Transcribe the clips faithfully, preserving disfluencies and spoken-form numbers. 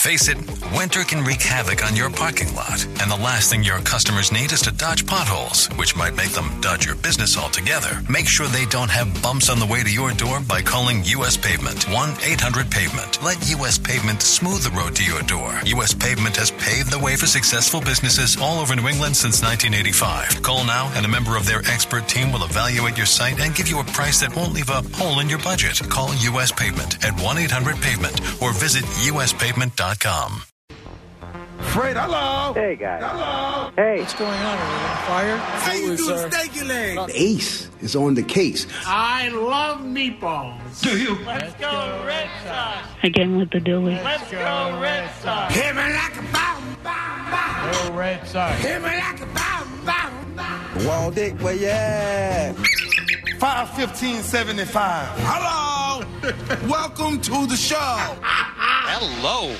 Face it, winter can wreak havoc on your parking lot, and the last thing your customers need is to dodge potholes, which might make them dodge your business altogether. Make sure they don't have bumps on the way to your door by calling U S Pavement, one eight hundred pavement. Let U S Pavement smooth the road to your door. U S Pavement has paved the way for successful businesses all over New England since nineteen eighty-five. Call now, and a member of their expert team will evaluate your site and give you a price that won't leave a hole in your budget. Call U S Pavement at one eight hundred pavement or visit U S pavement dot com. Fred, hello. Hey, guys. Hello. Hey. What's going on? Are we on fire? How you do the steaky leg? Ace is on the case. I love meatballs. Do you? Let's go Red Sox. Again with the dilly. Let's go Red Sox. Hit me like a bomb, bomb, bomb. Go Red Sox. Hit me like a bomb, bomb, bomb. Wall Dick, where you at? five fifteen seventy-five. Hello. Welcome to the show. Hello.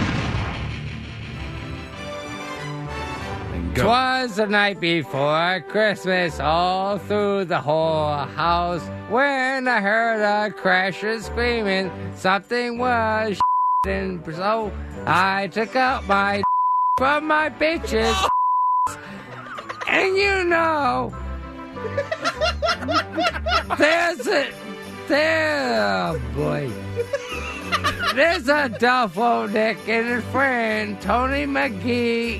Twas the night before Christmas, all through the whole house, when I heard a crasher screaming, something was and so I took out my from my bitches, and you know, there's a, there, oh boy. There's a Duffo Nick and his friend Tony McGee,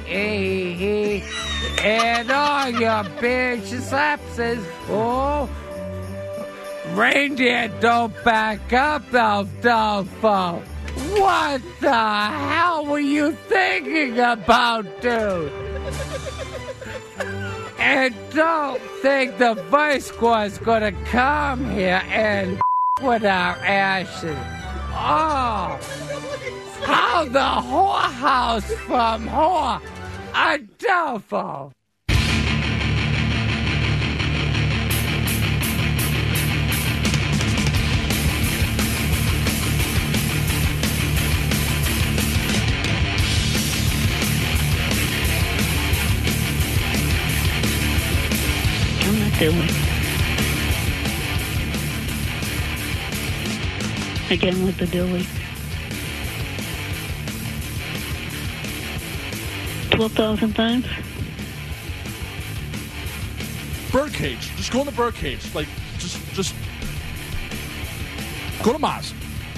and all your bitch lapses. Oh, reindeer don't back up, El Duffo. What the hell were you thinking about, dude? And don't think the Vice Squad's gonna come here and with our ashes. Oh, how the whorehouse from whore Adolfo. I'm not doing. Again with the dilly. twelve thousand times? Birdcage. Just go in the birdcage. Like, just, just go to Maz.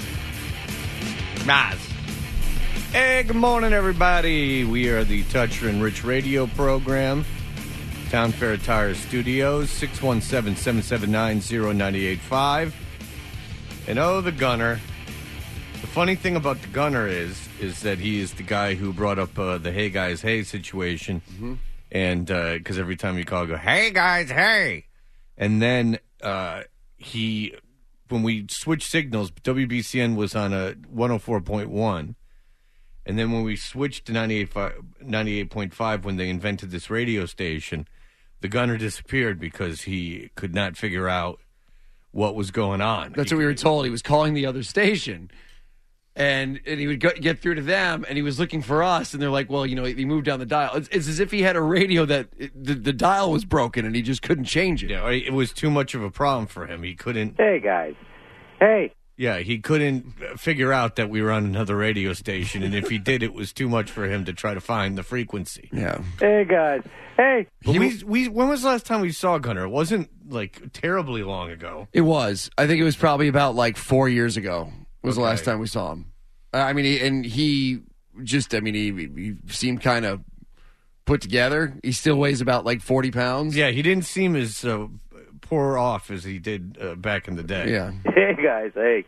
Maz. Hey, good morning, everybody. We are the Toucher and Rich radio program. Town Fair Tire Studios, six one seven, seven seven nine, zero nine eight five. And oh, the gunner. The funny thing about the gunner is, is that he is the guy who brought up uh, the hey guys, hey situation. Mm-hmm. And because uh, every time you call, I go, hey guys, hey. And then uh, he, when we switched signals, W B C N was on a one oh four point one. And then when we switched to ninety-eight point five, when they invented this radio station, the gunner disappeared because he could not figure out what was going on. That's what we were told. He was calling the other station, and and he would go, get through to them, and he was looking for us, and they're like, well, you know, he moved down the dial. It's, it's as if he had a radio that it, the, the dial was broken, and he just couldn't change it. Yeah, it was too much of a problem for him. He couldn't... Hey, guys. Hey. Yeah, he couldn't figure out that we were on another radio station, and if he did, it was too much for him to try to find the frequency. Yeah. Hey, guys. Hey. But we, we, when was the last time we saw Gunner? It wasn't, like, terribly long ago. It was. I think it was probably about, like, four years ago was okay. the last time we saw him. I mean, he, and he just, I mean, he, he seemed kind of put together. He still weighs about, like, forty pounds. Yeah, he didn't seem as uh, poor off as he did uh, back in the day. Yeah. Hey, guys. Hey.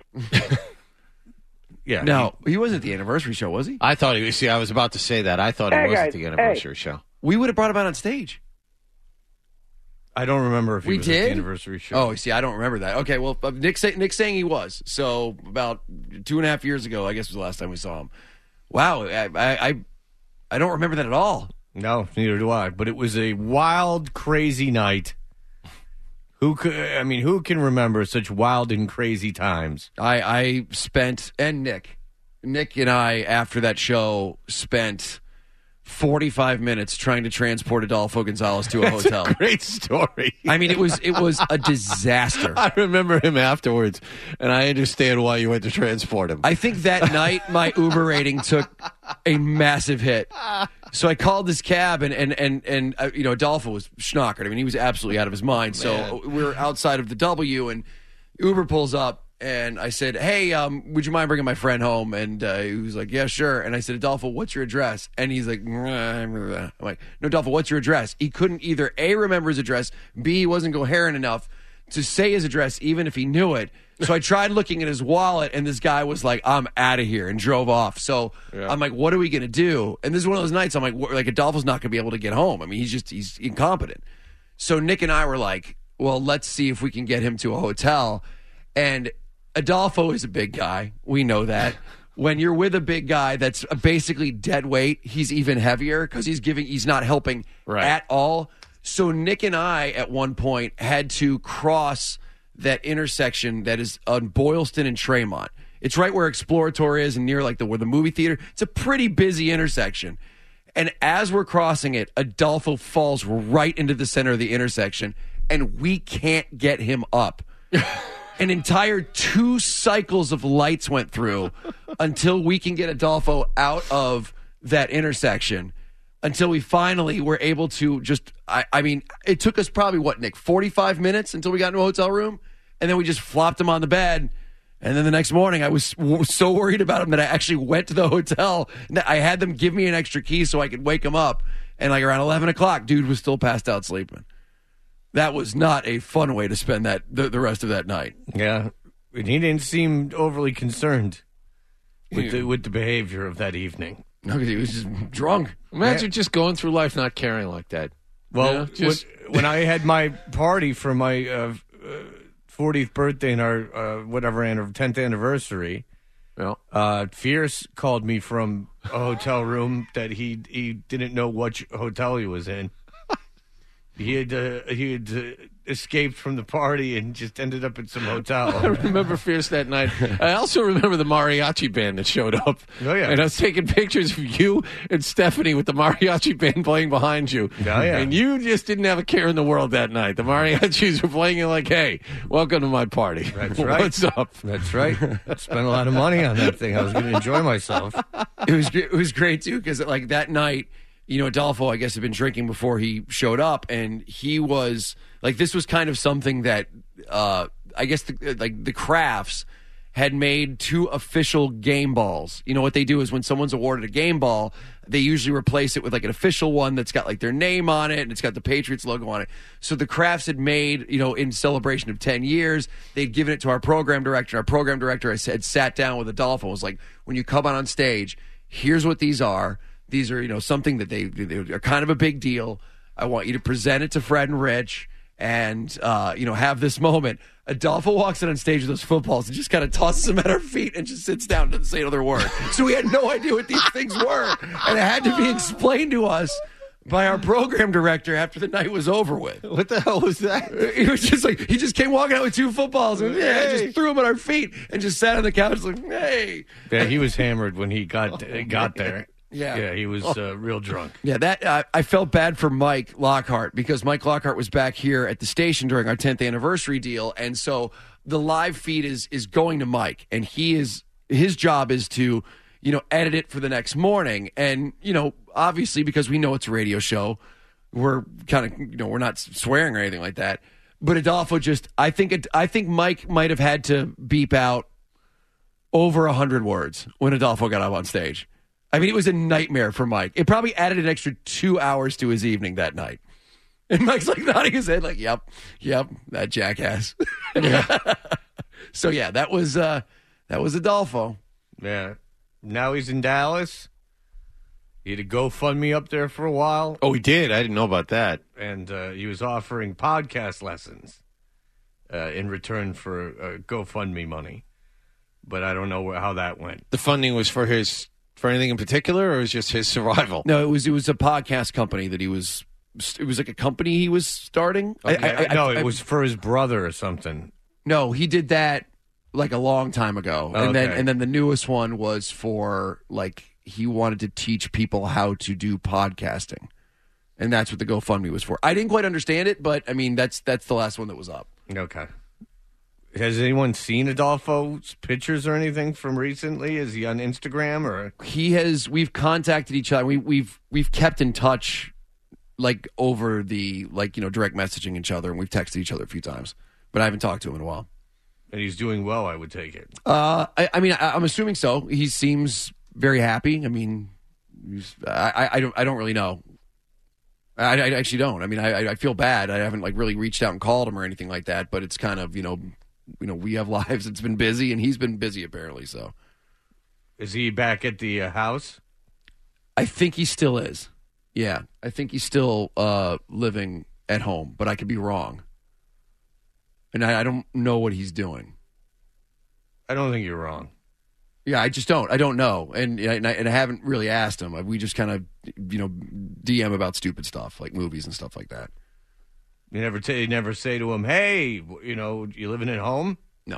Yeah. No, he, he wasn't at the anniversary show, was he? I thought he was. See, I was about to say that. I thought Hey, he was guys, at the anniversary hey. show. We would have brought him out on stage. I don't remember if he we was did? at the anniversary show. Oh, see, I don't remember that. Okay, well, uh, Nick say, Nick's saying he was. So about two and a half years ago, I guess was the last time we saw him. Wow, I I, I don't remember that at all. No, neither do I. But it was a wild, crazy night. Who could? I mean, who can remember such wild and crazy times? I, I spent, and Nick, Nick and I, after that show, spent forty-five minutes trying to transport Adolfo Gonzalez to a That's hotel. A great story. I mean, it was it was a disaster. I remember him afterwards, and I understand why you went to transport him. I think that night my Uber rating took a massive hit. So I called this cab, and and and and uh, you know, Adolfo was schnockered. I mean, he was absolutely out of his mind. So we were outside of the W, and Uber pulls up, and I said, "Hey, um, would you mind bringing my friend home?" And uh, he was like, "Yeah, sure." And I said, "Adolfo, what's your address?" And he's like, I'm like, "No, Adolfo, what's your address?" He couldn't either A, remember his address, B, he wasn't coherent enough to say his address, even if he knew it. So I tried looking at his wallet, and this guy was like, "I'm out of here," and drove off. So yeah. I'm like, what are we going to do? And this is one of those nights I'm like, like Adolfo's not going to be able to get home. I mean, he's just, he's incompetent. So Nick and I were like, well, let's see if we can get him to a hotel. And Adolfo is a big guy. We know that. When you're with a big guy that's basically dead weight, he's even heavier because he's giving, he's not helping right. at all. So Nick and I, at one point, had to cross that intersection that is on Boylston and Tremont. It's right where Exploratory is and near like the where the movie theater. It's a pretty busy intersection. And as we're crossing it, Adolfo falls right into the center of the intersection, and we can't get him up. An entire two cycles of lights went through until we can get Adolfo out of that intersection. Until we finally were able to just, I, I mean, it took us probably, what, Nick, forty-five minutes until we got into a hotel room? And then we just flopped him on the bed. And then the next morning, I was w- so worried about him that I actually went to the hotel. I had them give me an extra key so I could wake him up. And like around eleven o'clock, dude was still passed out sleeping. That was not a fun way to spend that the, the rest of that night. Yeah. And he didn't seem overly concerned with the, with the behavior of that evening. No, because he was just drunk. Imagine yeah. just going through life not caring like that. Well, you know, just... when, when I had my party for my uh, fortieth birthday and our uh, whatever tenth anniversary, well. uh, Fierce called me from a hotel room that he he didn't know which hotel he was in. He had uh, he had uh, escaped from the party and just ended up at some hotel. I remember Fierce that night. I also remember the mariachi band that showed up. Oh, yeah. And I was taking pictures of you and Stephanie with the mariachi band playing behind you. Oh, yeah. And you just didn't have a care in the world that night. The mariachis were playing you like, hey, welcome to my party. That's right. What's up? That's right. Spent a lot of money on that thing. I was going to enjoy myself. It was, it was great, too, because like that night, you know, Adolfo, I guess, had been drinking before he showed up, and he was like, this was kind of something that uh, I guess the, like the Crafts had made two official game balls. You know, what they do is when someone's awarded a game ball, they usually replace it with like an official one that's got like their name on it and it's got the Patriots logo on it. So the Crafts had made, you know, in celebration of ten years, they'd given it to our program director. Our program director had sat down with Adolfo and was like, when you come out on stage, here's what these are. These are, you know, something that they, they are kind of a big deal. I want you to present it to Fred and Rich and, uh, you know, have this moment. Adolfo walks in on stage with those footballs and just kind of tosses them at our feet and just sits down and doesn't say another word. So we had no idea what these things were. And it had to be explained to us by our program director after the night was over with. What the hell was that? He was just like, he just came walking out with two footballs and yeah, hey. just threw them at our feet and just sat on the couch like, hey. Yeah, he was hammered when he got uh, got there. Yeah, yeah, he was uh, real drunk. Yeah, that uh, I felt bad for Mike Lockhart because Mike Lockhart was back here at the station during our tenth anniversary deal, and so the live feed is is going to Mike, and he is his job is to you know edit it for the next morning, and you know obviously because we know it's a radio show, we're kind of you know we're not swearing or anything like that, but Adolfo just I think it, I think Mike might have had to beep out over a hundred words when Adolfo got up on stage. I mean, it was a nightmare for Mike. It probably added an extra two hours to his evening that night. And Mike's like nodding his head like, yep, yep, that jackass. Yeah. So, yeah, that was uh, that was Adolfo. Yeah. Now he's in Dallas. He had a GoFundMe up there for a while. Oh, he did? I didn't know about that. And uh, he was offering podcast lessons uh, in return for uh, GoFundMe money. But I don't know how that went. The funding was for his... For anything in particular, or was just his survival? No, it was it was a podcast company that he was. It was like a company he was starting. Okay. I, I, no, I, it was for his brother or something. No, he did that like a long time ago, okay. and then and then the newest one was for like he wanted to teach people how to do podcasting, and that's what the GoFundMe was for. I didn't quite understand it, but I mean that's that's the last one that was up. Okay. Has anyone seen Adolfo's pictures or anything from recently? Is he on Instagram or? He has. We've contacted each other. We, we've we've kept in touch, like over the like you know direct messaging each other, and we've texted each other a few times. But I haven't talked to him in a while. And he's doing well, I would take it. Uh, I, I mean, I, I'm assuming so. He seems very happy. I mean, he's, I, I, I don't, I don't really know. I, I actually don't. I mean, I, I feel bad. I haven't like really reached out and called him or anything like that. But it's kind of, you know, you know, we have lives. It's been busy, and he's been busy apparently. So, is he back at the uh, house? I think he still is. Yeah, I think he's still uh, living at home, but I could be wrong. And I, I don't know what he's doing. I don't think you're wrong. Yeah, I just don't. I don't know, and and I, and I haven't really asked him. We just kind of, you know, D M about stupid stuff like movies and stuff like that. You never, t- you never say to him, "Hey, you know, you living at home?" No.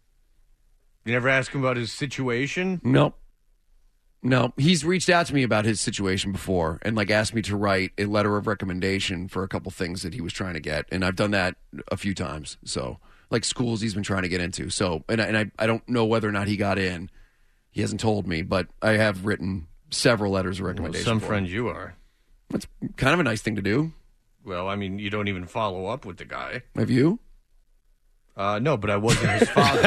You never ask him about his situation? No. No, he's reached out to me about his situation before and like asked me to write a letter of recommendation for a couple things that he was trying to get, and I've done that a few times. So, like schools he's been trying to get into. So, and I, and I, I don't know whether or not he got in. He hasn't told me, but I have written several letters of recommendation. Well, some for friend him. you are. That's kind of a nice thing to do. Well, I mean, you don't even follow up with the guy. Have you? Uh, no, but I wasn't his father.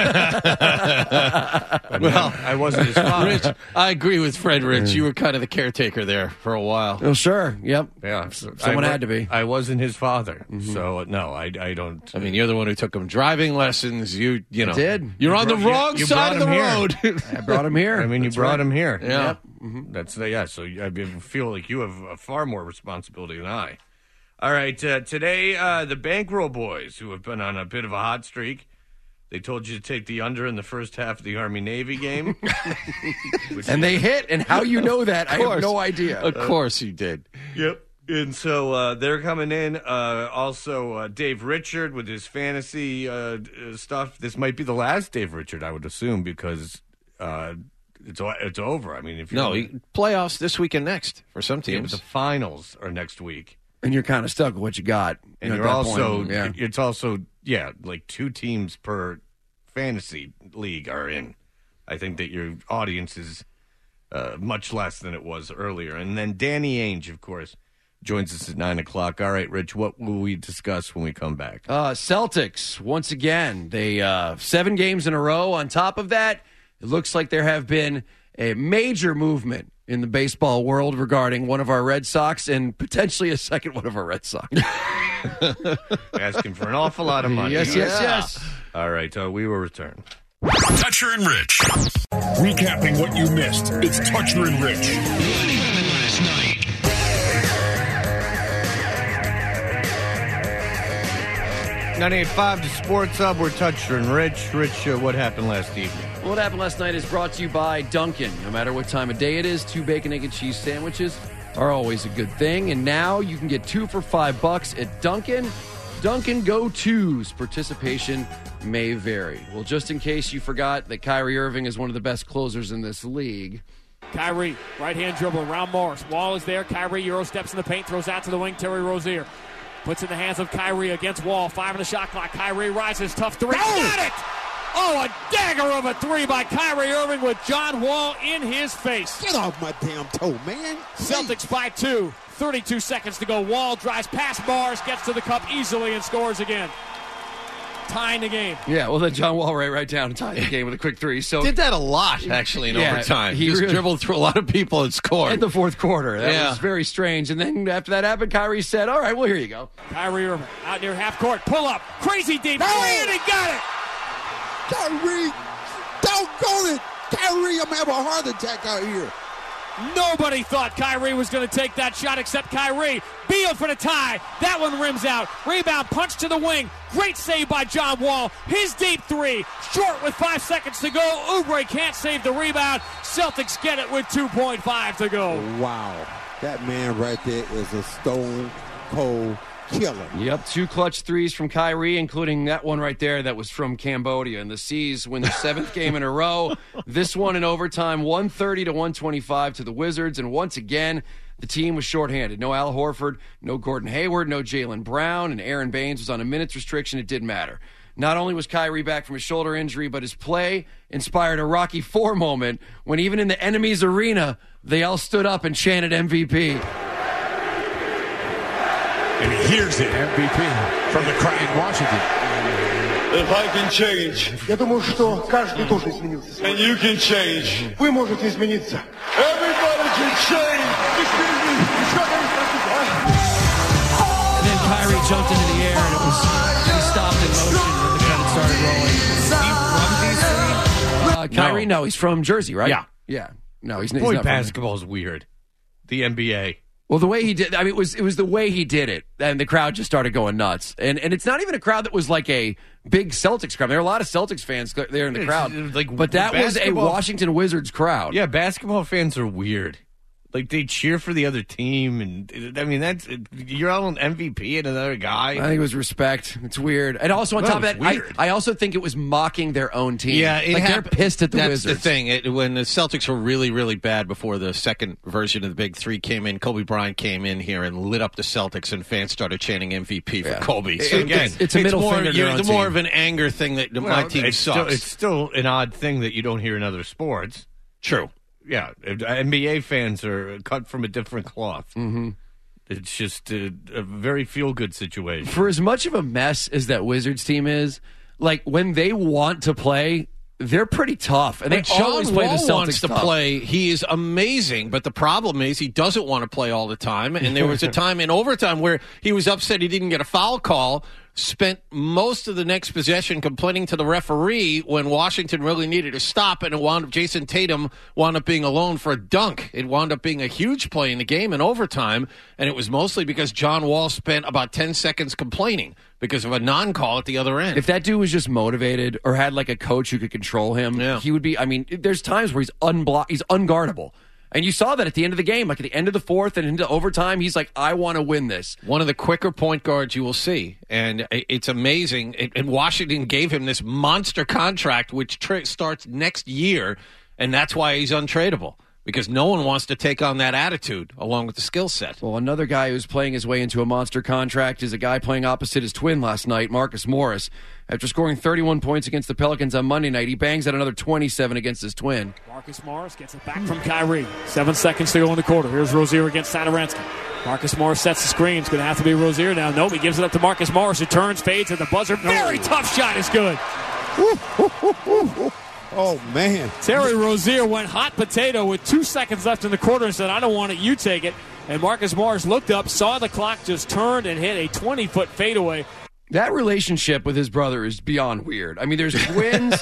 I mean, well, I wasn't his father. Rich, I agree with Fred, Rich. You were kind of the caretaker there for a while. Oh, sure. Yep. Yeah. Someone I, had to be. I wasn't his father. Mm-hmm. So, no, I, I don't. I mean, you're the one who took him driving lessons. You, you know. I did. You're You on brought- the wrong you- you side of the brought road. I brought him here. I mean, you That's brought right. him here. Yeah. Yep. Mm-hmm. That's the, yeah. So I feel like you have a far more responsibility than I. All right. Uh, today, uh, the Bankroll Boys, who have been on a bit of a hot streak, they told you to take the under in the first half of the Army-Navy game. And they hit, and how you know that, I have no idea. Of course you did. Yep. And so uh, they're coming in. Uh, also, uh, Dave Richard with his fantasy uh, stuff. This might be the last Dave Richard, I would assume, because uh, it's it's over. I mean, if you No, he, playoffs this week and next for some yeah, but teams. the finals are next week, And you're kind of stuck with what you got. and at you're that also point. yeah. it's also yeah, like two teams per fantasy league are in. I think that your audience is uh, much less than it was earlier. And then Danny Ainge, of course, joins us at nine o'clock. All right, Rich, what will we discuss when we come back? Uh, Celtics, once again, they uh, seven games in a row. On top of that, it looks like there have been a major movement in the baseball world regarding one of our Red Sox and potentially a second one of our Red Sox. Asking for an awful lot of money. Yes, yes, yes. All right, uh, we will return. Toucher and Rich. Recapping what you missed. It's Toucher and Rich. Last night. ninety-eight point five, the Sports Hub. We're Toucher and Rich. Rich, uh, what happened last evening? What happened last night is brought to you by Dunkin'. No matter what time of day it is, two bacon, egg, and cheese sandwiches are always a good thing. And now you can get two for five bucks at Dunkin'. Dunkin' Go-Tos. Participation may vary. Well, just in case you forgot that Kyrie Irving is one of the best closers in this league. Kyrie, right-hand dribble around Morris. Wall is there. Kyrie Euro steps in the paint, throws out to the wing. Terry Rozier puts in the hands of Kyrie against Wall. Five on the shot clock. Kyrie rises. Tough three. Got it! Oh, a dagger of a three by Kyrie Irving with John Wall in his face. Get off my damn toe, man. Celtics by two. thirty-two seconds to go. Wall drives past Morris, gets to the cup easily and scores again. Tying the game. Yeah, well, then John Wall right, right down and tied the game with a quick three. So Did that a lot, actually, in Yeah, overtime. he He just really- dribbled through a lot of people and scored. in the fourth quarter. That Yeah. was very strange. And then after that happened, Kyrie said, all right, well, here you go. Kyrie Irving out near half court. Pull up. Crazy deep. Three, and he got it. Kyrie, doggone it. Kyrie, I'm having a heart attack out here. Nobody thought Kyrie was going to take that shot except Kyrie. Beal for the tie. That one rims out. Rebound, punch to the wing. Great save by John Wall. His deep three. Short with five seconds to go. Oubre can't save the rebound. Celtics get it with two point five to go. Wow. That man right there is a stone cold killer. Yep, two clutch threes from Kyrie, including that one right there that was from Cambodia. And the C's win their seventh game in a row. This one in overtime, one thirty to one twenty-five to the Wizards. And once again, the team was shorthanded. No Al Horford, no Gordon Hayward, no Jaylen Brown, and Aaron Baines was on a minutes restriction. It didn't matter. Not only was Kyrie back from a shoulder injury, but his play inspired a Rocky four moment when even in the enemy's arena, they all stood up and chanted M V P. And he hears it. M V P from the crowd in Washington. If I can change, Я думаю, что каждый должен измениться. And you can change. Вы можете измениться. Everybody can change. And then Kyrie jumped into the air, and it was he stopped in motion, and the credits started rolling. Uh, Kyrie, no. no, he's from Jersey, right? Yeah, yeah. No, he's, he's Boy, not. basketball is weird. The N B A. Well, the way he did, I mean, it was it was the way he did it, and the crowd just started going nuts. And and it's not even a crowd that was like a big Celtics crowd. There are a lot of Celtics fans there in the crowd, like, but that was a Washington Wizards crowd. Yeah, basketball fans are weird. Like, they cheer for the other team, and I mean, that's you're on M V P and another guy. I think it was respect. It's weird, and also on Well, top of that, I, I also think it was mocking their own team. Yeah, it like happened. They're pissed at the That's Wizards. the thing. It, when the Celtics were really, really bad before the second version of the Big Three came in, Kobe Bryant came in here and lit up the Celtics, and fans started chanting M V P for Yeah. Kobe. It- So it- again, it's- it's a middle more, finger to their It's own more team. of an anger thing that my Well, team it's sucks. Still, it's still an odd thing that you don't hear in other sports. True. Yeah, N B A fans are cut from a different cloth. Mm-hmm. It's just a, a very feel-good situation. For as much of a mess as that Wizards team is, like when they want to play, they're pretty tough, and But they always John play Wall the Celtics wants to tough. play. He is amazing, but the problem is he doesn't want to play all the time. And there was a time in overtime where he was upset he didn't get a foul call. Spent most of the next possession complaining to the referee when Washington really needed to stop, and it wound up Jason Tatum wound up being alone for a dunk. It wound up being a huge play in the game in overtime, and it was mostly because John Wall spent about ten seconds complaining because of a non-call at the other end. If that dude was just motivated or had like a coach who could control him, Yeah. he would be. I mean, there's times where he's unblock, he's unguardable. And you saw that at the end of the game, like at the end of the fourth and into overtime, he's like, I want to win this. One of the quicker point guards you will see. And it's amazing. And Washington gave him this monster contract, which tra- starts next year. And that's why he's untradeable, because no one wants to take on that attitude along with the skill set. Well, another guy who's playing his way into a monster contract is a guy playing opposite his twin last night, Marcus Morris. After scoring thirty-one points against the Pelicans on Monday night, he bangs out another twenty-seven against his twin. Marcus Morris gets it back from Kyrie. Seven seconds to go in the quarter. Here's Rozier against Satoransky. Marcus Morris sets the screen. It's going to have to be Rozier now. Nope, he gives it up to Marcus Morris, who turns, fades at the buzzer. Very tough shot is good. Oh, man. Terry Rozier went hot potato with two seconds left in the quarter and said, I don't want it, you take it. And Marcus Morris looked up, saw the clock, just turned and hit a twenty-foot fadeaway. That relationship with his brother is beyond weird. I mean, there's twins,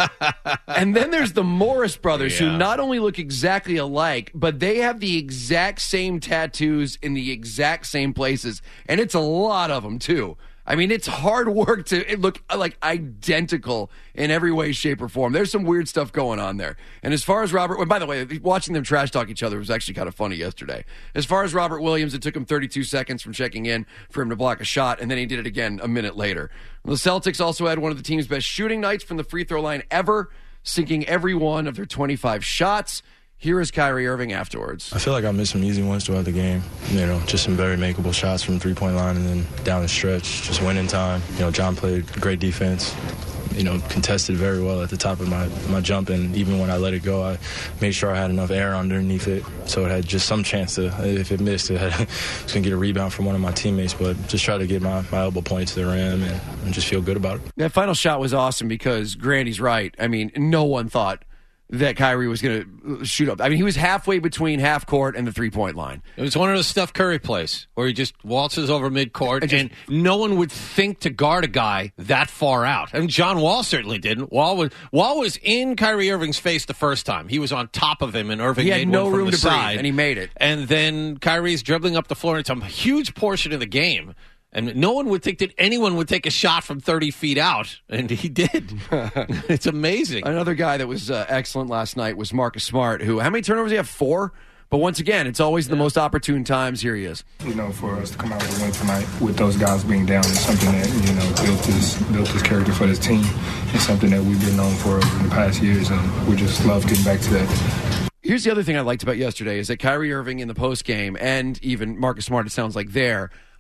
and then there's the Morris brothers, Yeah. who not only look exactly alike, but they have the exact same tattoos in the exact same places, and it's a lot of them, too. I mean, it's hard work to look like identical in every way, shape, or form. There's some weird stuff going on there. And as far as Robert, well, by the way, watching them trash talk each other was actually kind of funny yesterday. As far as Robert Williams, it took him thirty-two seconds from checking in for him to block a shot, and then he did it again a minute later. The Celtics also had one of the team's best shooting nights from the free throw line ever, sinking every one of their twenty-five shots. Here is Kyrie Irving afterwards. I feel like I missed some easy ones throughout the game. You know, just some very makeable shots from three-point line, and then down the stretch, just winning time. You know, John played great defense. You know, contested very well at the top of my, my jump, and even when I let it go, I made sure I had enough air underneath it, so it had just some chance to, if it missed, it had, I was going to get a rebound from one of my teammates, but just try to get my, my elbow point to the rim and, and just feel good about it. That final shot was awesome because Grandy's right. I mean, no one thought that Kyrie was going to shoot up. I mean, he was halfway between half court and the three-point line. It was one of those Steph Curry plays where he just waltzes over midcourt, and, and no one would think to guard a guy that far out. And John Wall certainly didn't. Wall was Wall was in Kyrie Irving's face the first time. He was on top of him, and Irving He had made no one from room the to breathe, side, and he made it. And then Kyrie's dribbling up the floor. It's a huge portion of the game. And no one would think that anyone would take a shot from thirty feet out, and he did. It's amazing. Another guy that was uh, excellent last night was Marcus Smart, who, how many turnovers did he have? Four? But once again, it's always the most opportune times. Here he is. You know, for us to come out with a win tonight with those guys being down is something that, you know, built this, built this character for this team. It's something that we've been known for over the past years, and we just love getting back to that. Here's the other thing I liked about yesterday is that Kyrie Irving in the postgame, and even Marcus Smart, it sounds like there,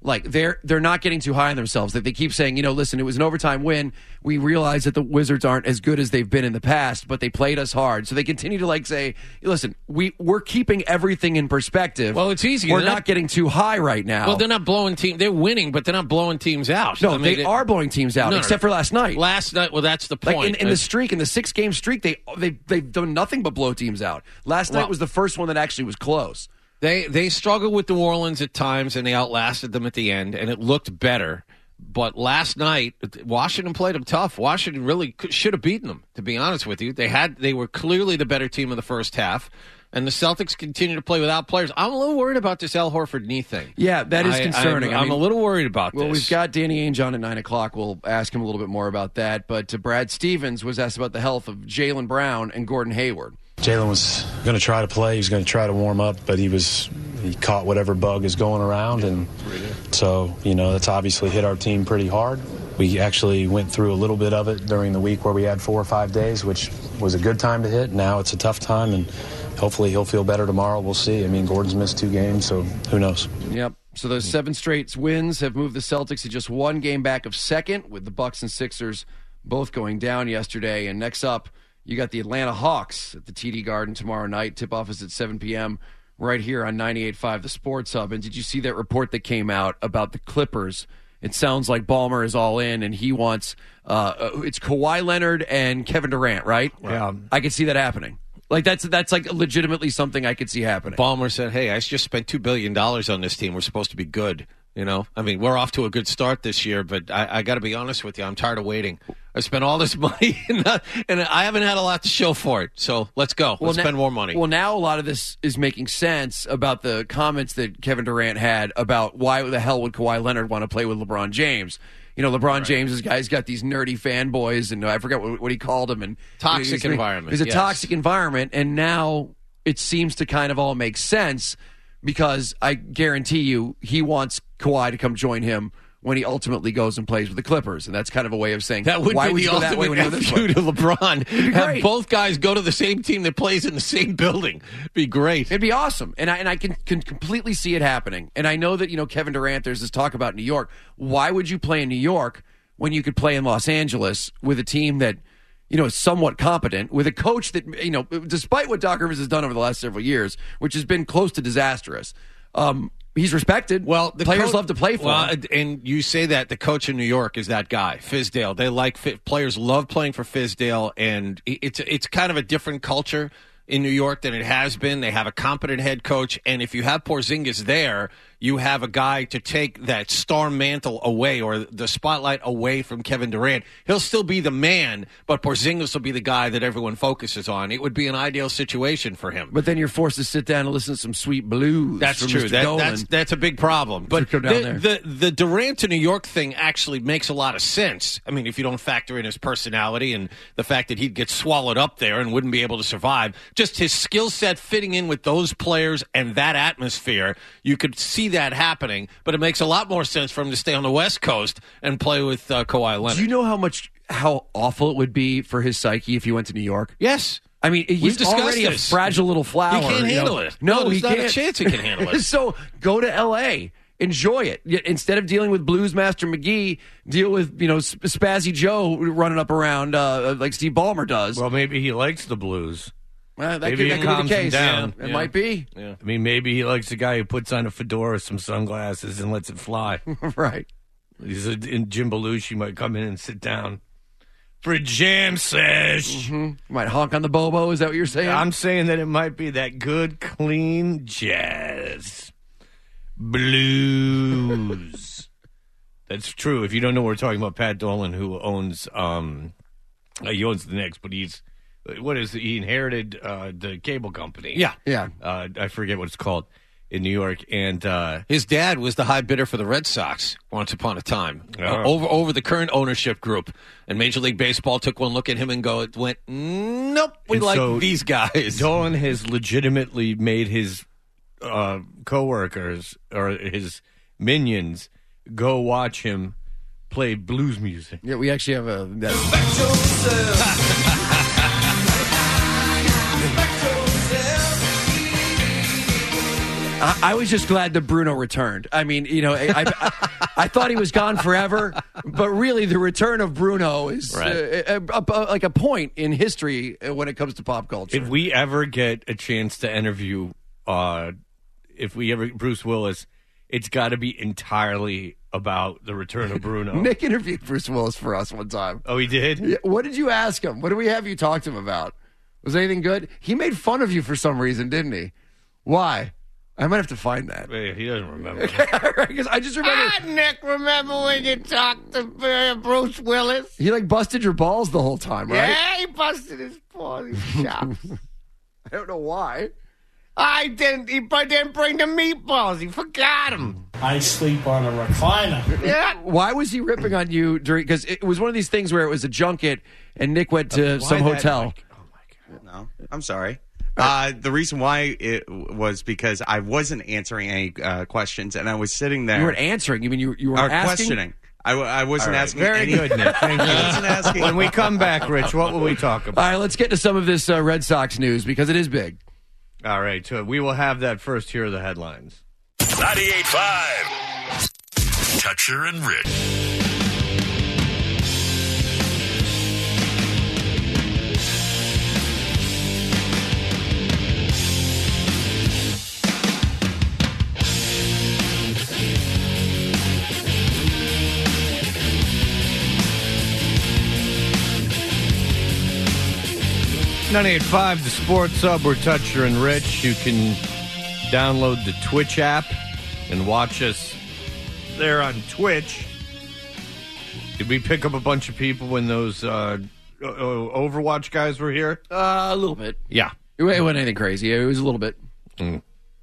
Like they're they're not getting too high on themselves. That they keep saying, you know, listen, it was an overtime win. We realize that the Wizards aren't as good as they've been in the past, but they played us hard. So they continue to like say, listen, we we're keeping everything in perspective. Well, it's easy. We're They're not, not getting too high right now. Well, they're not blowing team. They're winning, but they're not blowing teams out. No, I mean, they, are blowing teams out, no, no, except for last night. Last night, well, that's the point. Like in, in the streak, in the six game streak, they they they've done nothing but blow teams out. Last Well- night was the first one that actually was close. They they struggled with New Orleans at times, and they outlasted them at the end, and it looked better. But last night, Washington played them tough. Washington really could, should have beaten them, to be honest with you. They had they were clearly the better team in the first half, and the Celtics continue to play without players. I'm a little worried about this Al Horford knee thing. Yeah, that is I- concerning. I'm, I I'm mean- a little worried about Well, this. we've got Danny Ainge on at nine o'clock. We'll ask him a little bit more about that. But uh, Brad Stevens was asked about the health of Jaylen Brown and Gordon Hayward. Jalen was going to try to play. He was going to try to warm up, but he was he caught whatever bug is going around, and so you know that's obviously hit our team pretty hard. We actually went through a little bit of it during the week where we had four or five days, which was a good time to hit. Now it's a tough time, and hopefully he'll feel better tomorrow. We'll see. I mean, Gordon's missed two games, so who knows? Yep. So those seven straight wins have moved the Celtics to just one game back of second, with the Bucks and Sixers both going down yesterday. And next up, you got the Atlanta Hawks at the T D Garden tomorrow night. Tip-off is at seven p.m. right here on ninety-eight point five The Sports Hub. And did you see that report that came out about the Clippers? It sounds like Ballmer is all in, and he wants uh, it's Kawhi Leonard and Kevin Durant, right? Yeah. I could see that happening. Like that's that's like legitimately something I could see happening. Ballmer said, "Hey, I just spent two billion dollars on this team. We're supposed to be good." You know, I mean, we're off to a good start this year, but I, I got to be honest with you. I'm tired of waiting. I spent all this money, and, uh, and I haven't had a lot to show for it. So let's go. Let's Well, na- spend more money. Well, now a lot of this is making sense about the comments that Kevin Durant had about why the hell would Kawhi Leonard want to play with LeBron James. You know, LeBron James, this guy's got these nerdy fanboys, and I forget what, what he called them. And Toxic you know, environment, It's a yes. toxic environment, and now it seems to kind of all make sense because I guarantee you he wants Kawhi to come join him when he ultimately goes and plays with the Clippers, and that's kind of a way of saying That would why be would the you go that way when ultimate you're this F U way? to LeBron. Have great. both guys go to the same team that plays in the same building. Be great. It'd be awesome, and I and I can can completely see it happening. And I know that you know Kevin Durant. There's this talk about New York. Why would you play in New York when you could play in Los Angeles with a team that you know is somewhat competent, with a coach that you know, despite what Doc Rivers has done over the last several years, which has been close to disastrous. Um, he's respected. Well, the players coach- love to play for well, him. and you say that the coach in New York is that guy, Fizdale. They like Fi- players love playing for Fizdale, and it's it's kind of a different culture in New York than it has been. They have a competent head coach, and if you have Porzingis there, you have a guy to take that star mantle away or the spotlight away from Kevin Durant. He'll still be the man, but Porzingis will be the guy that everyone focuses on. It would be an ideal situation for him. But then you're forced to sit down and listen to some sweet blues. That's from true. Mister That, Dolan. that's that's a big problem. But come down the, there. the the Durant to New York thing actually makes a lot of sense. I mean, if you don't factor in his personality and the fact that he'd get swallowed up there and wouldn't be able to survive, just his skill set fitting in with those players and that atmosphere, you could see that happening. But it makes a lot more sense for him to stay on the West Coast and play with uh, Kawhi Leonard. Do you know how much how awful it would be for his psyche if he went to New York? Yes. I mean, We've he's discussed already this. a fragile little flower. He can't you handle know? it. No, No, he there's not a can't. chance he can handle it. So go to L A. Enjoy it. Y- Instead of dealing with Blues Master McGee, deal with you know Sp- Spazzy Joe running up around uh, like Steve Ballmer does. Well, maybe he likes the blues. Uh, that maybe could, that it could be calms the him case. down. It might be. Yeah. I mean, maybe he likes a guy who puts on a fedora, some sunglasses, and lets it fly. Right. He's a, in Jim Belushi might come in and sit down for a jam sesh. Mm-hmm. Might honk on the bobo. Is that what you're saying? I'm saying that it might be that good, clean jazz blues. That's true. If you don't know, we're talking about Pat Dolan, who owns um, uh, he owns the Knicks, but he's what is it? He inherited uh, the cable company. Yeah. Yeah. Uh, I forget what it's called in New York, and uh, His dad was the high bidder for the Red Sox once upon a time, uh, Oh. over over the current ownership group. And Major League Baseball took one look at him and go, it went, nope, we And like so these guys. Dolan has legitimately made his uh, coworkers or his minions go watch him play blues music. Yeah, we actually have a. That, I, I was just glad that Bruno returned. I mean, you know, I, I, I thought he was gone forever, but really the return of Bruno is Right. uh, a, a, a, like a point in history when it comes to pop culture. If we ever get a chance to interview, uh, if we ever Bruce Willis, it's got to be entirely about the return of Bruno. Nick interviewed Bruce Willis for us one time. Oh, he did? Yeah, what did you ask him? What did we have you talk to him about? Was anything good? He made fun of you for some reason, didn't he? Why? I might have to find that. Wait, he doesn't remember. Because I just remember. Ah, Nick, remember when you talked to uh, Bruce Willis? He like busted your balls the whole time, right? Yeah, he busted his balls. He chops. I don't know why. I didn't. He but didn't bring the meatballs. He forgot them. I sleep on a recliner. Yeah. Why was he ripping on you during? Because it was one of these things where it was a junket, and Nick went to Uh, some why that, hotel. Mike? Oh my god! No, I'm sorry. Uh, the reason why it was because I wasn't answering any uh, questions, and I was sitting there. You weren't answering. You mean you you were Or asking? questioning. I, w- I wasn't All right. asking. Very any- good, Nick. Thank you. I wasn't asking. When we come back, Rich, what will we talk about? All right, let's get to some of this uh, Red Sox news because it is big. All right, so we will have that first. Here are the headlines. ninety-eight point five. Toucher and Rich. ninety-eight point five, the Sports Hub. We're Toucher and Rich. You can download the Twitch app and watch us there on Twitch. Did we pick up a bunch of people when those uh, Overwatch guys were here? Uh, a little bit. Yeah. It wasn't anything crazy. It was a little bit. Mm.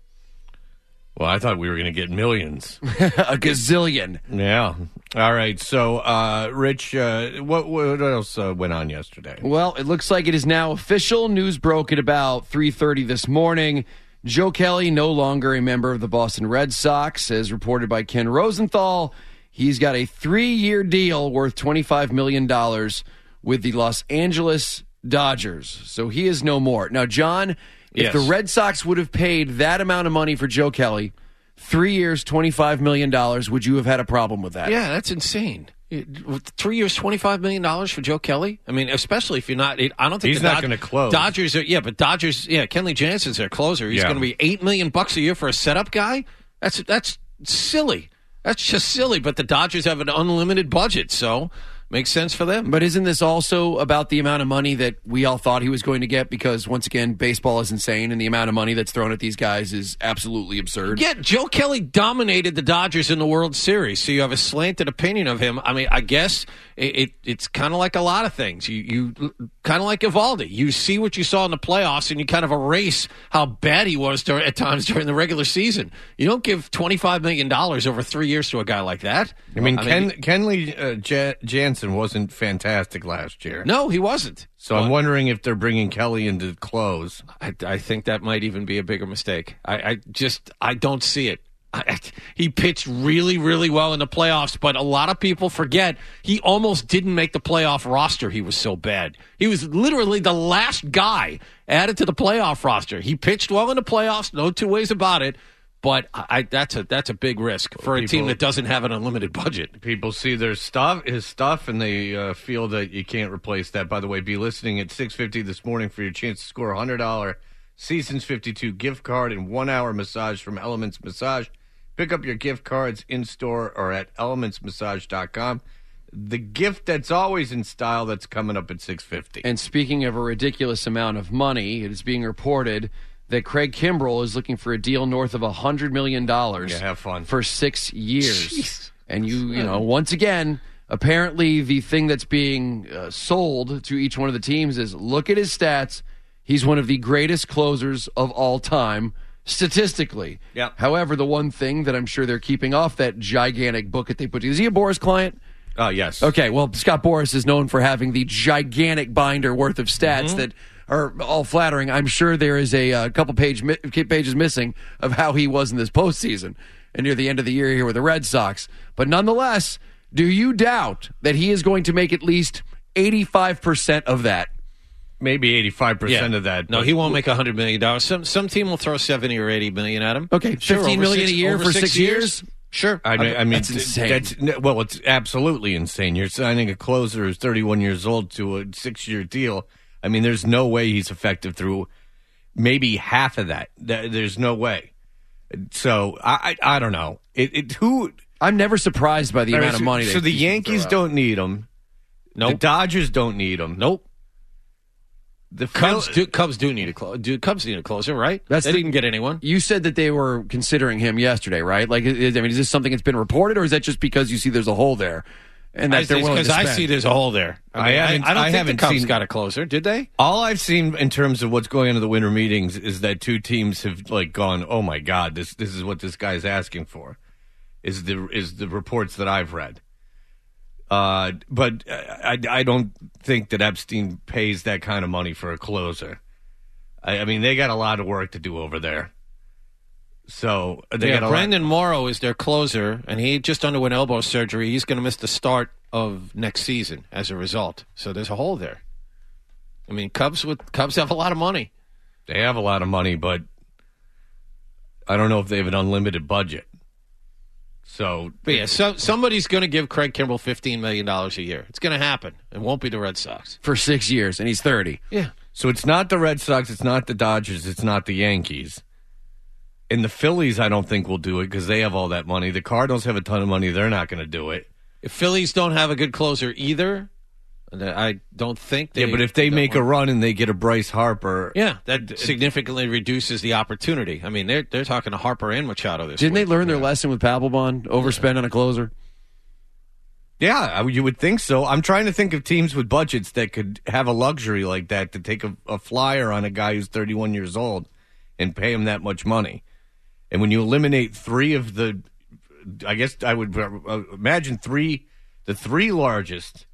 Well, I thought we were going to get millions. A gazillion. Yeah. All right. So, uh, Rich, uh, what, what else uh, went on yesterday? Well, it looks like it is now official. News broke at about three thirty this morning. Joe Kelly, no longer a member of the Boston Red Sox, as reported by Ken Rosenthal. He's got a three-year deal worth twenty-five million dollars with the Los Angeles Dodgers. So he is no more. Now, John, if Yes. the Red Sox would have paid that amount of money for Joe Kelly, three years, twenty-five million dollars, would you have had a problem with that? Yeah, that's insane. It- with three years, twenty-five million dollars for Joe Kelly? I mean, especially if you're not... It, I don't think He's the not Dod- gonna close. Dodgers are... Yeah, but Dodgers... Yeah, Kenley Jansen's their closer. He's Yeah. going to be eight million dollars bucks a year for a setup guy? That's That's silly. That's just silly. But the Dodgers have an unlimited budget, so... Makes sense for them. But isn't this also about the amount of money that we all thought he was going to get? Because, once again, baseball is insane, and the amount of money that's thrown at these guys is absolutely absurd. Yeah, Joe Kelly dominated the Dodgers in the World Series, so you have a slanted opinion of him. I mean, I guess it, it it's kind of like a lot of things. You, you kind of like Evaldi. You see what you saw in the playoffs, and you kind of erase how bad he was dur- at times during the regular season. You don't give twenty-five million dollars over three years to a guy like that. I mean, I Ken, mean, Kenley uh, J- Jansen wasn't fantastic last year. No, he wasn't. So I'm wondering if they're bringing Kelly into close. I, I think that might even be a bigger mistake. I, I just I don't see it. I, I, he pitched really, really well in the playoffs, but a lot of people forget he almost didn't make the playoff roster. He was so bad. He was literally the last guy added to the playoff roster. He pitched well in the playoffs, no two ways about it. But I, that's a that's a big risk for a People- team that doesn't have an unlimited budget. People see their stuff, his stuff, and they uh, feel that you can't replace that. By the way, be listening at six fifty this morning for your chance to score a one hundred dollars Seasons fifty-two gift card and one-hour massage from Elements Massage. Pick up your gift cards in-store or at elements massage dot com. The gift that's always in style that's coming up at six fifty. And speaking of a ridiculous amount of money, it is being reported that Craig Kimbrell is looking for a deal north of one hundred million dollars Yeah, have fun. for six years. Jeez. And you, you know, once again, apparently the thing that's being uh, sold to each one of the teams is look at his stats. He's one of the greatest closers of all time, statistically. Yep. However, the one thing that I'm sure they're keeping off that gigantic book that they put together. Is he a Boris client? Oh, yes. Okay, well, Scott Boras is known for having the gigantic binder worth of stats Mm-hmm. that are all flattering. I'm sure there is a, uh couple page mi- pages missing of how he was in this postseason and near the end of the year here with the Red Sox. But nonetheless, do you doubt that he is going to make at least eighty-five percent of that? maybe eighty-five percent Yeah. of that. No, but- he won't make one hundred million dollars. Some some team will throw seventy or eighty million at him. Okay, Sure, fifteen over million six- a year over for six six years? Sure. I mean, I mean That's insane. that's- well, it's absolutely insane. You're signing a closer who's thirty-one years old to a six-year deal. I mean, there's no way he's effective through maybe half of that. Th- There's no way. So I, I, I don't know. It, it who I'm never surprised by the amount of money. So they the usually Yankees throw out. don't need him. Nope. The Dodgers don't need him. Nope. The Cubs Phil- do, Cubs do need a clo- do Cubs need a closer, right? That's they the- didn't get anyone. You said that they were considering him yesterday, right? Like, is, I mean, is this something that's been reported, or is that just because you see there's a hole there, and that I, they're willing to because I spend? see there's a hole there. I, I mean, I, haven't- I don't I think haven't the Cubs seen- got a closer, did they? All I've seen in terms of what's going on in the winter meetings is that two teams have like gone, "Oh my God, this this is what this guy's asking for." Is the is the reports that I've read. Uh, but I, I don't think that Epstein pays that kind of money for a closer. I, I mean, they got a lot of work to do over there. So they yeah, got a Brandon Morrow is their closer, and he just underwent elbow surgery. He's going to miss the start of next season as a result. So there's a hole there. I mean, Cubs with Cubs have a lot of money. They have a lot of money, but I don't know if they have an unlimited budget. So, But yeah, so, somebody's going to give Craig Kimbrell fifteen million dollars a year. It's going to happen. It won't be the Red Sox. For six years, and he's thirty. Yeah. So it's not the Red Sox, it's not the Dodgers, it's not the Yankees. And the Phillies, I don't think will do it because they have all that money. The Cardinals have a ton of money. They're not going to do it. If Phillies don't have a good closer either, I don't think they... yeah, but if they don't make want- a run and they get a Bryce Harper... Yeah, that significantly reduces the opportunity. I mean, they're, they're talking to Harper and Machado this Didn't week. they learn their lesson with Papelbon? Overspend on a closer? Yeah, I- you would think so. I'm trying to think of teams with budgets that could have a luxury like that to take a, a flyer on a guy who's thirty-one years old and pay him that much money. And when you eliminate three of the, I guess I would uh, imagine three, the three largest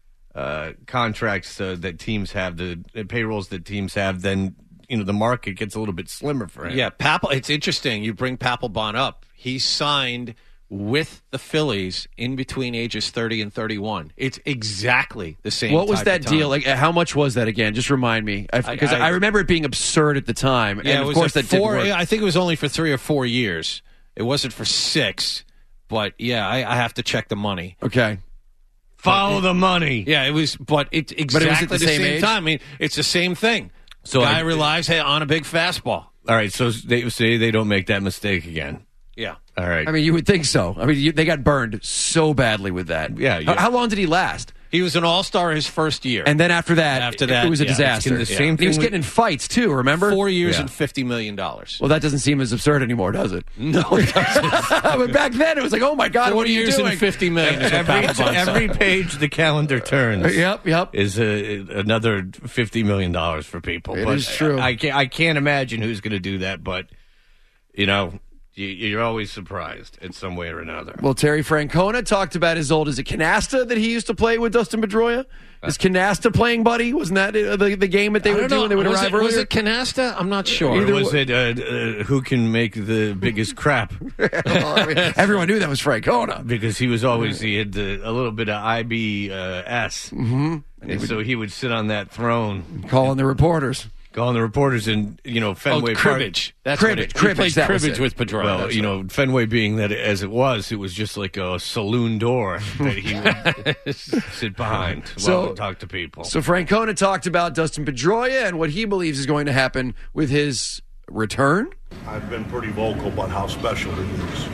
uh, contracts uh, that teams have, the, the payrolls that teams have, then you know the market gets a little bit slimmer for him. Yeah, Papel. It's interesting. You bring Papelbon up. He signed with the Phillies in between ages thirty and thirty-one. It's exactly the same. What was type that of time. deal? Like, how much was that again? Just remind me, because I, I- I remember it being absurd at the time. Yeah, and it of was course a that four, didn't work. I think it was only for three or four years. It wasn't for six. But yeah, I, I have to check the money. Okay. Follow the money. Yeah, it was, but it's exactly was at the the, same same, age? time. I mean, it's the same thing. So Guy I- relies hey, on a big fastball. All right, so they say they don't make that mistake again. Yeah. All right. I mean, you would think so. I mean, you, they got burned so badly with that. Yeah, How, yeah. how long did he last? He was an all-star his first year. And then after that, After it- that, it was a yeah, disaster. it's the same And he was thing getting in fights too. Remember? Four years Yeah. and fifty million dollars. Well, that doesn't seem as absurd anymore, does it? No, it doesn't. But back then, it was like, oh my God, Four what are you years doing? and fifty million. Is what every, Papelbon every signed. page the calendar turns. Yep, yep. Is a, another fifty million dollars for people. It but is true. I, I can't. I can't imagine who's going to do that. But you know, you, you're always surprised in some way or another. Well, Terry Francona talked about his old, is it Canasta that he used to play with Dustin Pedroia? Is Canasta playing buddy? Wasn't that uh, the, the game that they I would don't do know. when they would was arrive it, earlier? Was it Canasta? I'm not sure. Or Either was wa- it uh, uh, who can make the biggest crap? Well, I mean, everyone knew that was Francona. Because he was always he had the, a little bit of I B S, Mm-hmm. and so he would sit on that throne, Calling the reporters. calling the reporters, and you know Oh, Fenway Park. cribbage. That's Cribbage, what it, cribbage, He played that was cribbage it. with Pedroia. Well, That's you right. know, Fenway being that as it was, it was just like a saloon door that he would sit behind So- while he talked to people. So Francona talked about Dustin Pedroia and what he believes is going to happen with his return. I've been pretty vocal about how special he is.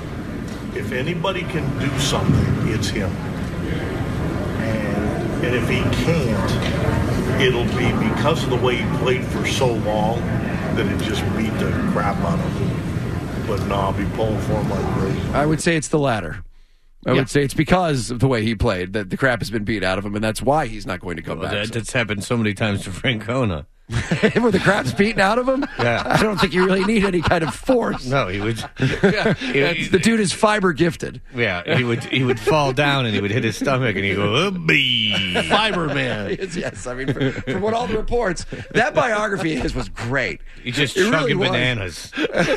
If anybody can do something, it's him. And, and if he can't, it'll be because of the way he played for so long that it just beat the crap out of him. But no, I'll be pulling for him like crazy. I would say it's the latter. I Yeah. would say it's because of the way he played that the crap has been beat out of him, and that's why he's not going to come Well, back. that, So- that's happened so many times to Francona. Were the crap's beaten out of him? Yeah. I don't think you really need any kind of force. No, he would. Yeah, he, the dude is fiber gifted. Yeah, he would he would fall down and he would hit his stomach and he'd go, oh, bee. Fiber man. Yes, yes. I mean, from, from what all the reports, that biography of his was great. He's just It chugging really was. bananas.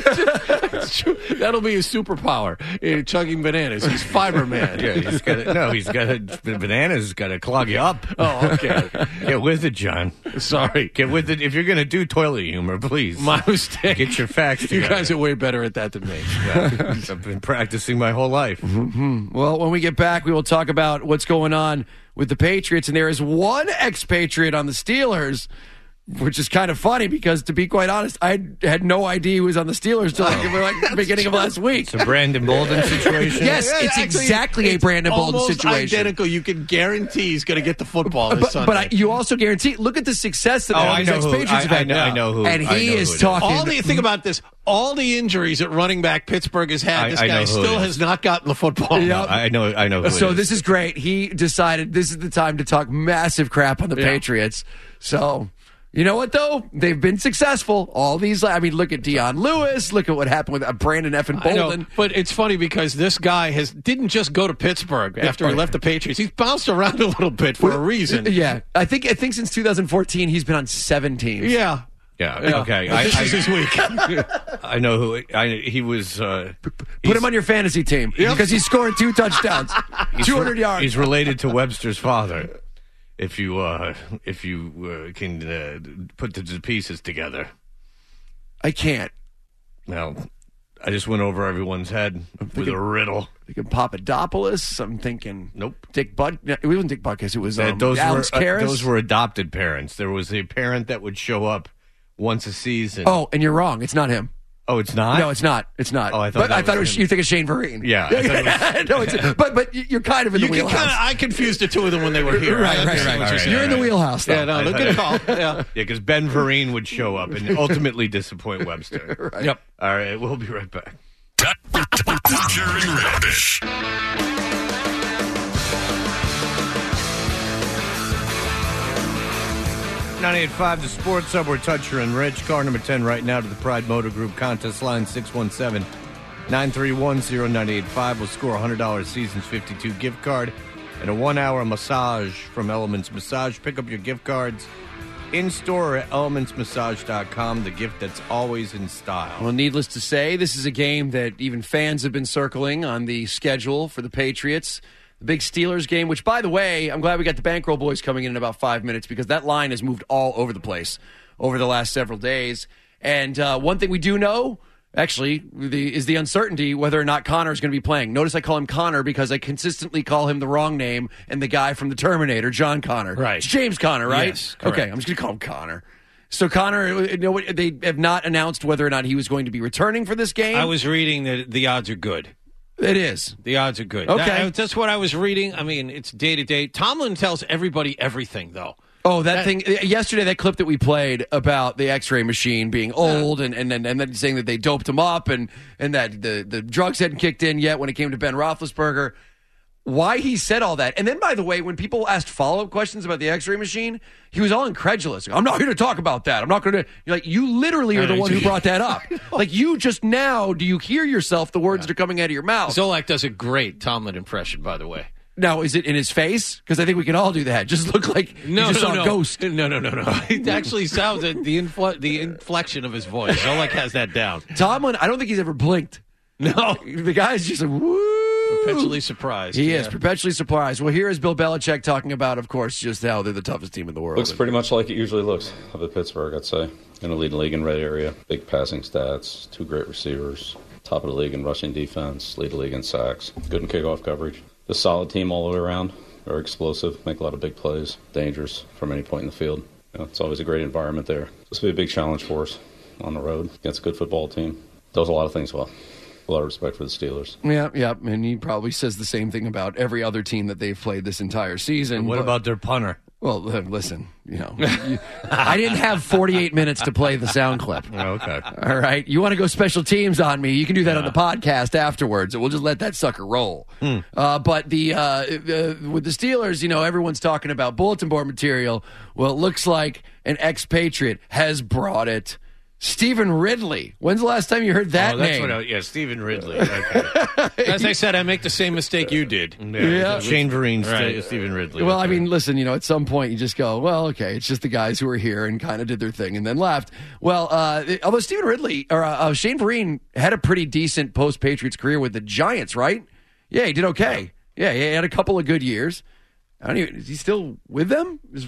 That'll be his superpower. Uh, chugging bananas. He's fiber man. Yeah, he's got to, no, he's got to, bananas got to clog you up. Oh, okay. Get with it, John. Sorry. Get with it. If you're going to do toilet humor, please. My mistake. Get your facts together. You guys are way better at that than me. Yeah, I've been practicing my whole life. Mm-hmm. Well, when we get back, we will talk about what's going on with the Patriots. And there is one expatriate on the Steelers, which is kind of funny because, to be quite honest, I had no idea he was on the Steelers until like, like the beginning of last week. It's a Brandon Bolden situation. Yes, Yeah, it's actually, exactly it's a Brandon Bolden almost situation. Identical. You can guarantee he's going to get the football this But, Sunday. but I, you also guarantee, look at the success that Oh, all I these know who. expatriates I, have I had. know, I know who. And I he know is who it talking. all the think about this. All the injuries at running back Pittsburgh has had. I- This I know guy who still it has is. not gotten the football. Yep. I know. I know. Who So it is. this is great. He decided this is the time to talk massive crap on the Yeah. Patriots. So, you know what, though? They've been successful. All these, I mean, look at Deion Lewis. Look at what happened with uh, Brandon F. and I know, Bolden. but it's funny because this guy has didn't just go to Pittsburgh after he left the Patriots. He's bounced around a little bit for a reason. Yeah. I think I think since two thousand fourteen, he's been on seven teams. Yeah. Yeah. Yeah. Okay. This I, is his week. I know who. I, he was. Uh, Put him on your fantasy team because he scored two touchdowns, he's two hundred re- yards. He's related to Webster's father. If you uh, if you uh, can uh, put the pieces together. I can't. Now, I just went over everyone's head with a riddle. Thinking Papadopoulos. I'm thinking. Nope. Dick Bud. No, it wasn't Dick Butkus. It was Uh, um, those Alex were uh, Karras. those were adopted parents. There was a parent that would show up once a season. Oh, and you're wrong. It's not him. Oh, it's not? No, it's not. It's not. Oh, I thought But that I thought was it was. him. You think of Shane Vereen? Yeah, I thought it no, it's, but but you're kind of in You the can wheelhouse. kinda, I confused the two of them when they were here. Right, I right, understand right. what All you're right, saying. You're in the wheelhouse, though. Yeah, no, I good thought- call. Yeah. Yeah, because Ben Vereen would show up and ultimately disappoint Webster. Right. Yep. All right, we'll be right back. Toucher and Rich. ninety-eight point five The Sports Hub. We're Toucher and Rich. Car number ten right now to the Pride Motor Group contest line six one seven, nine three one, zero nine eight five. Will score a one hundred dollars Seasons fifty-two gift card and a one-hour massage from Elements Massage. Pick up your gift cards in-store at elements massage dot com. The gift that's always in style. Well, needless to say, this is a game that even fans have been circling on the schedule for the Patriots. The big Steelers game, which, by the way, I'm glad we got the Bankroll boys coming in in about five minutes because that line has moved all over the place over the last several days. And uh, one thing we do know, actually, the, is the uncertainty whether or not Connor is going to be playing. Notice I call him Connor because I consistently call him the wrong name and the guy from the Terminator, John Connor. Right. It's James Connor, right? Yes, correct. Okay, I'm just going to call him Connor. So Connor, you know, they have not announced whether or not he was going to be returning for this game. I was reading that the odds are good. It is. The odds are good. Okay. That- that's what I was reading. I mean, it's day to day. Tomlin tells everybody everything, though. Oh, that, That- thing yesterday, that clip that we played about the X-ray machine being old and and and, and then saying that they doped him up and and that the the drugs hadn't kicked in yet when it came to Ben Roethlisberger. Why he said all that, and then by the way, when people asked follow up questions about the X-ray machine, he was all incredulous. I'm not here to talk about that. I'm not going to. You're like, you literally are the one who brought that up. Like you just now, do you hear yourself the words that are coming out of your mouth? Zolak does a great Tomlin impression, by the way. Now, is it in his face? Because I think we can all do that. Just look like No, you just no, saw no. a ghost. No, no, no, no. It actually sounds the infl- the inflection of his voice. Zolak has that down. Tomlin, I don't think he's ever blinked. No, the guy's just like, woo. Perpetually surprised. He yeah. is perpetually surprised. Well, here is Bill Belichick talking about, of course, just how they're the toughest team in the world. Looks pretty much like it usually looks up at Pittsburgh, I'd say. In the leading league in red area, big passing stats, two great receivers, top of the league in rushing defense, lead the league in sacks, good in kickoff coverage. A solid team all the way around, very explosive, make a lot of big plays, dangerous from any point in the field. You know, it's always a great environment there. This will be a big challenge for us on the road against a good football team. Does a lot of things well. A lot of respect for the Steelers. Yeah, yeah, and he probably says the same thing about every other team that they've played this entire season. And what but- about their punter? Well, listen, you know, you, I didn't have forty-eight minutes to play the sound clip. Okay. All right. You want to go special teams on me? You can do that yeah. on the podcast afterwards. We'll just let that sucker roll. Hmm. Uh, but the uh, uh, with the Steelers, you know, everyone's talking about bulletin board material. Well, it looks like an expatriate has brought it. Stephen Ridley. When's the last time you heard that oh, that's name? What I, yeah, Stephen Ridley. Okay. As I said, I make the same mistake you did. Yeah. yeah. Shane Vereen, right. Stephen Ridley. Well, okay. I mean, listen, you know, at some point you just go, well, okay, it's just the guys who were here and kind of did their thing and then left. Well, uh, although Stephen Ridley, or uh, uh, Shane Vereen had a pretty decent post-Patriots career with the Giants, right? Yeah, he did okay. Yeah, he had a couple of good years. I don't even, is he still with them? Is,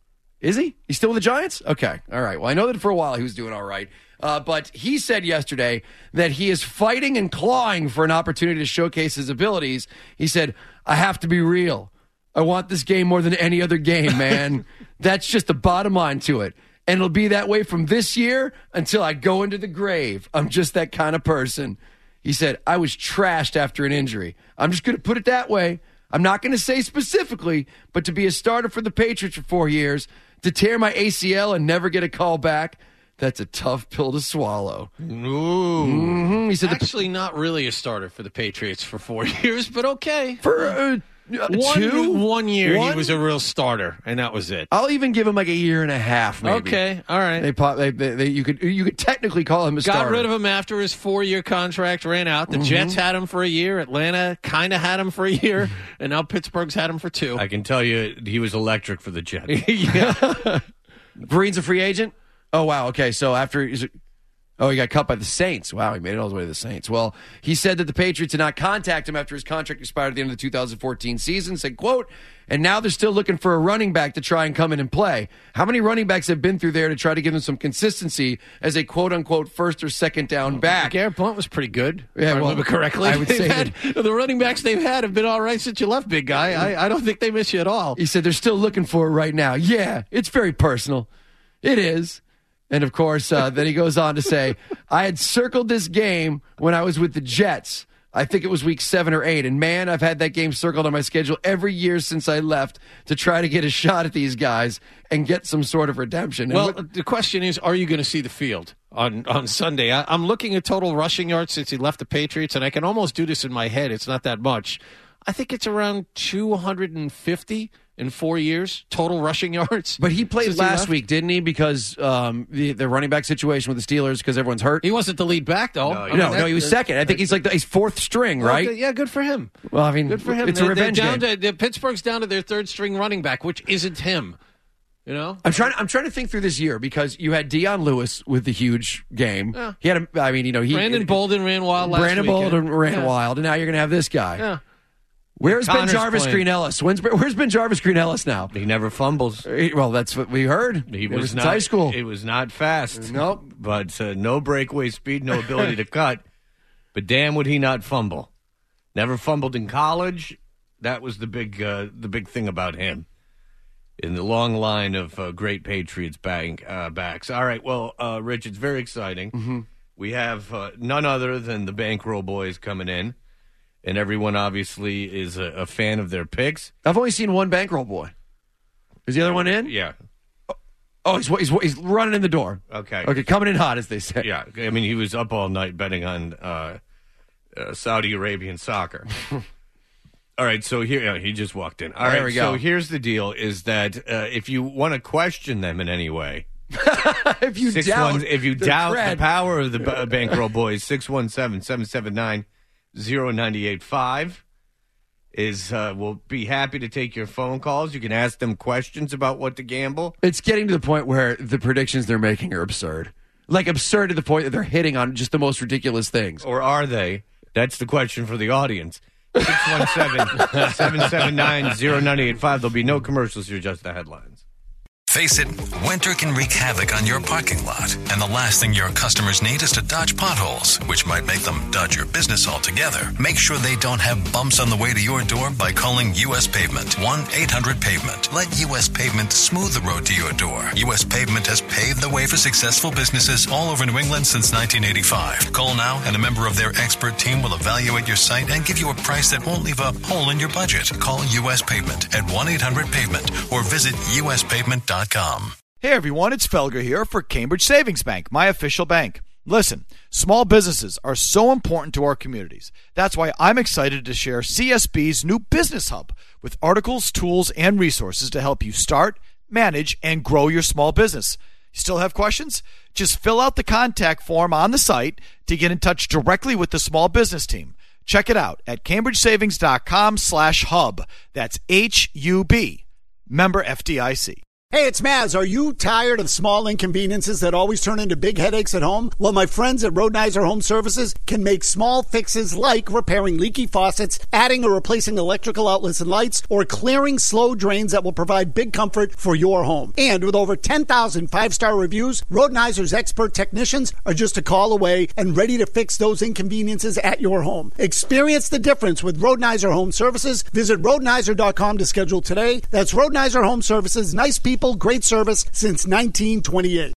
is he? He's still with the Giants? Okay, all right. Well, I know that for a while he was doing all right. Uh, but he said yesterday that he is fighting and clawing for an opportunity to showcase his abilities. He said, I have to be real. I want this game more than any other game, man. That's just the bottom line to it. And it'll be that way from this year until I go into the grave. I'm just that kind of person. He said, I was trashed after an injury. I'm just going to put it that way. I'm not going to say specifically, but to be a starter for the Patriots for four years, to tear my A C L and never get a call back, that's a tough pill to swallow. Ooh. Mm-hmm. He said Actually, the, not really a starter for the Patriots for four years, but okay. For uh, one, two? One year, one? he was a real starter, and that was it. I'll even give him like a year and a half, maybe. Okay, all right. They, they, they, they, you could you could technically call him a Got starter. rid of him after his four-year contract ran out. The Mm-hmm. Jets had him for a year. Atlanta kind of had him for a year, and now Pittsburgh's had him for two. I can tell you he was electric for the Jets. yeah. Vereen's a free agent? Oh, wow. Okay, so after – oh, he got cut by the Saints. Wow, he made it all the way to the Saints. Well, he said that the Patriots did not contact him after his contract expired at the end of the two thousand fourteen season, said, quote, and now they're still looking for a running back to try and come in and play. How many running backs have been through there to try to give them some consistency as a quote-unquote first or second down back? Garrett Blunt was pretty good. Yeah, if I well, remember correctly. I would They've say had, the running backs they've had have been all right since you left, big guy. I, I don't think they miss you at all. He said they're still looking for it right now. Yeah, it's very personal. It is. And, of course, uh, then he goes on to say, I had circled this game when I was with the Jets. I think it was week seven or eight. And, man, I've had that game circled on my schedule every year since I left to try to get a shot at these guys and get some sort of redemption. Well, what, the question is, are you going to see the field on, on Sunday? I, I'm looking at total rushing yards since he left the Patriots, and I can almost do this in my head. It's not that much. I think it's around two hundred fifty in four years, total rushing yards. But he played Since last he week, didn't he? Because um, the, the running back situation with the Steelers, because everyone's hurt. He wasn't the lead back, though. No, I no, mean, no, he was second. I think he's like the, he's fourth string, right? Okay, yeah, good for him. Well, I mean, good for him. It's they're, a revenge they're down game. To, Pittsburgh's down to their third string running back, which isn't him. You know, I'm trying. I'm trying to think through this year because you had Deion Lewis with the huge game. Yeah. He had. A, I mean, you know, he Brandon Bolden ran wild. Last Brandon weekend. Bolden ran yeah. wild, and now you're going to have this guy. Yeah. Where's Connor's Ben Jarvis playing. Green Ellis? When's, where's Ben Jarvis Green Ellis now? He never fumbles. Well, that's what we heard. He Ever was since not high school. It was not fast. Nope. But uh, no breakaway speed, no ability to cut. But damn, would he not fumble? Never fumbled in college. That was the big, uh, the big thing about him. In the long line of uh, great Patriots bank, uh, backs. All right, well, uh, Rich, it's very exciting. Mm-hmm. We have uh, none other than the Bankroll Boys coming in. And everyone obviously is a, a fan of their picks. I've only seen one Bankroll boy. Is the other one in? Yeah. Oh, he's he's he's running in the door. Okay. Okay, coming in hot, as they say. Yeah. I mean, he was up all night betting on uh, uh, Saudi Arabian soccer. All right, so here yeah, he just walked in. All There right, we go. so here's the deal: is that uh, if you want to question them in any way, if you six doubt, one, if you the doubt cred. the power of the B- Bankroll Boys, six one seven seven seven nine zero nine eight five is uh, we'll be happy to take your phone calls. You can ask them questions about what to gamble. It's getting to the point where the predictions they're making are absurd. Like absurd to the point that they're hitting on just the most ridiculous things. Or are they? That's the question for the audience. six one seven seven seven nine zero nine eight five. There'll be no commercials here, just the headlines. Face it, winter can wreak havoc on your parking lot, and the last thing your customers need is to dodge potholes, which might make them dodge your business altogether. Make sure they don't have bumps on the way to your door by calling U S Pavement. one eight hundred pavement. Let U S Pavement smooth the road to your door. U S Pavement has paved the way for successful businesses all over New England since nineteen eighty-five. Call now and a member of their expert team will evaluate your site and give you a price that won't leave a hole in your budget. Call U S Pavement at one eight hundred pavement or visit U S pavement dot com. Hey everyone, it's Felger here for Cambridge Savings Bank, my official bank. Listen, small businesses are so important to our communities. That's why I'm excited to share C S B's new Business Hub with articles, tools, and resources to help you start, manage, and grow your small business. You still have questions? Just fill out the contact form on the site to get in touch directly with the small business team. Check it out at cambridgesavings.com slash hub. That's H U B. Member F D I C. Hey, it's Maz. Are you tired of small inconveniences that always turn into big headaches at home? Well, my friends at Roadnizer Home Services can make small fixes like repairing leaky faucets, adding or replacing electrical outlets and lights, or clearing slow drains that will provide big comfort for your home. And with over ten thousand five-star reviews, Roadnizer's expert technicians are just a call away and ready to fix those inconveniences at your home. Experience the difference with Roadnizer Home Services. Visit roadnizer dot com to schedule today. That's Roadnizer Home Services. Nice people. Great service since nineteen twenty-eight.